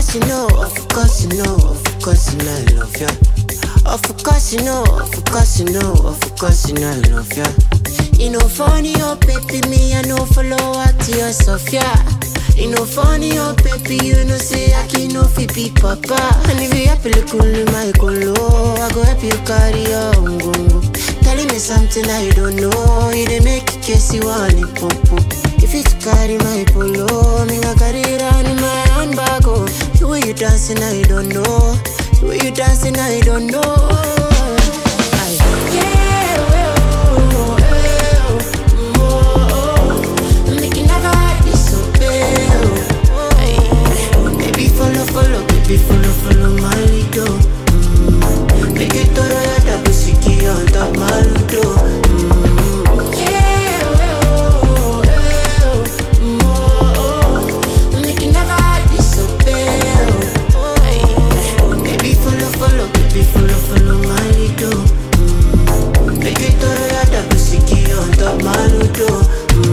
course you know, of course you know, of course you know I love ya. Of course you know, of course you know, of course you know I love ya. You know funny, oh baby, me I know follow at your Sophia. You know funny, oh baby, you know say I can no fi be papa. And if you happy look cool, my colo, I go help you carry your ungungu. Telling me something I don't know, you dey make it case you want it popo. If you carry my polo, me I carry it on in my handbag. Oh, the way you dancing I don't know, the way you dancing I don't know. Follow, baby, follow my lido. Make it todo ya da busiki on top my lido. Make it never disappear. Baby, follow, baby, follow my lido. Make it todo ya da busiki on top my lido.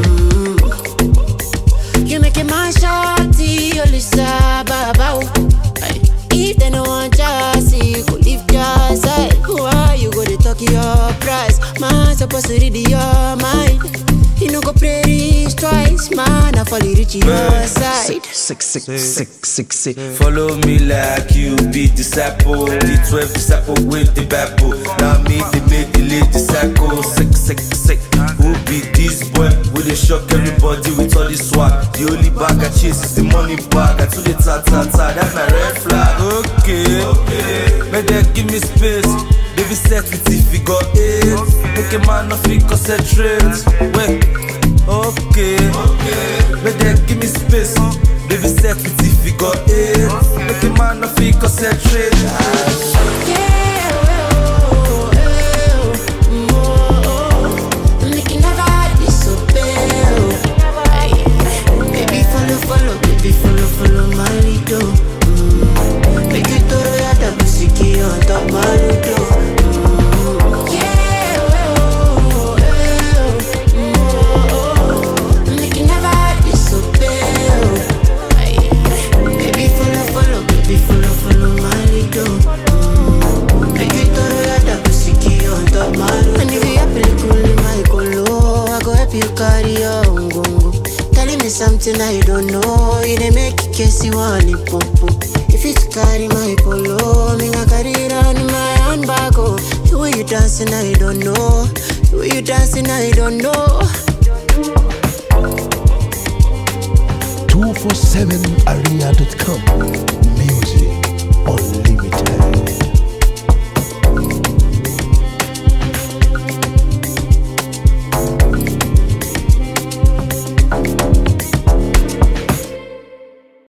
You make it my shawty, Olisa Baba. If they no want just see, you could live just side. Why you go to talk your price? Man, supposed to read your mind. You no go play this twice, man. I fall rich your side. Sick. Follow me like you be disciple. The 12 disciple with the Bible. Now me they make the late disciple. Sick. Who be this boy? Will they shock everybody with all this swag? The only bag I chase is the money bag. I took the ta. That's my red flag. Okay. Make them give me space. Baby set with the figure 8. Make a man not fit concentrate. Wait. Okay. Make them give me space. Baby set with the figure 8. Make a man not fit concentrate. Follow, baby, follow my lido. Make it todo ya da busiki on top my lido. Make it never disappear. Baby, follow, baby, follow my lido. Make it todo ya da busiki on top my lido. And if you happy cool my colo, I go help you carry your ungungu. Telling me something I don't know, you dey make it case you want it popo. If you carry my polo, me I carry it on in my handbag. Oh, the way you dancing I don't know, the way you dancing I don't know. 247area.com Music only.